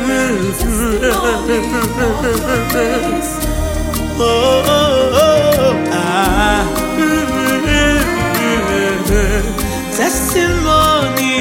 Testimony.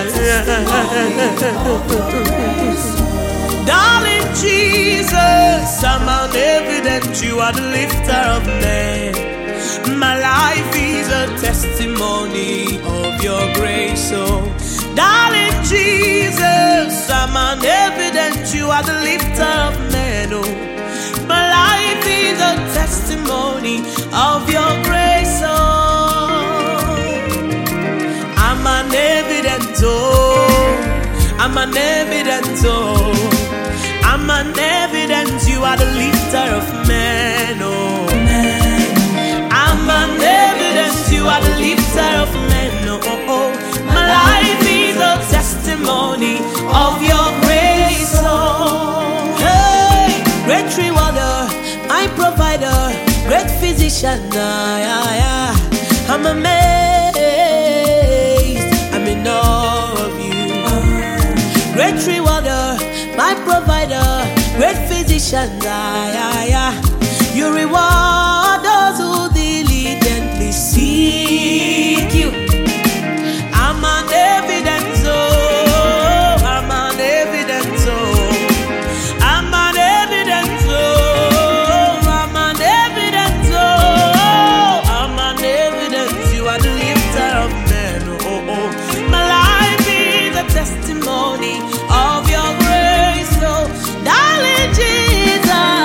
Darling Jesus, I'm an evidence you are the lifter of men. My life is a testimony of your grace, oh darling Jesus, I'm an evidence you are the lifter of men, oh my life is a testimony of your grace, oh I'm an evidence, oh I'm an evidence, oh I'm an evidence you are the lifter of men, oh I'm an evidence you are the lifter of men, oh, oh. My life is a testimony of your grace, oh hey, great rewarder, my provider, great physician, I'm amazed, I'm in awe of you. Great rewarder, my provider, great physician, you reward those who diligently seek you. I'm an evidence, oh, I'm an evidence, oh, I'm an evidence, oh, I'm an evidence, oh, I'm an evidence you are the lifter of men, oh, oh. My life is a testimony of your grace, oh, darling Jesus.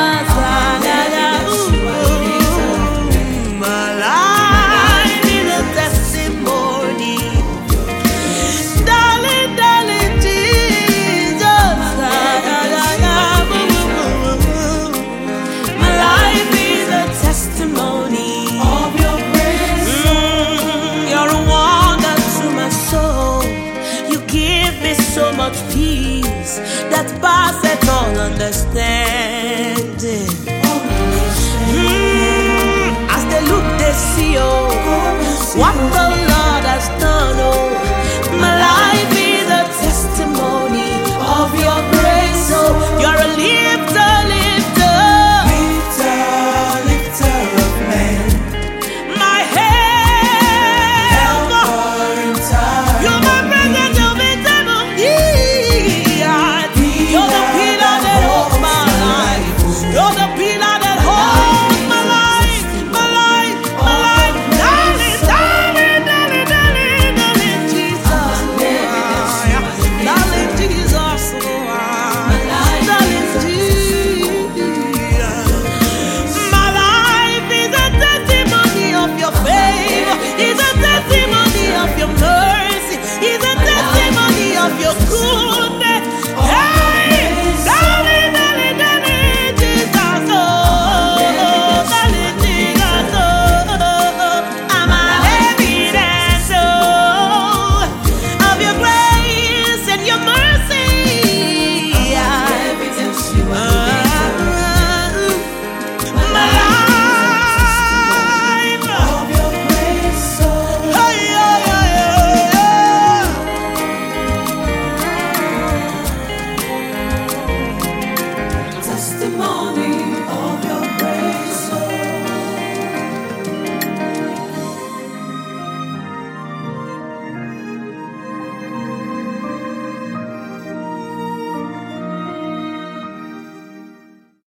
So much peace that passeth all understanding. As they look, they see, oh, what the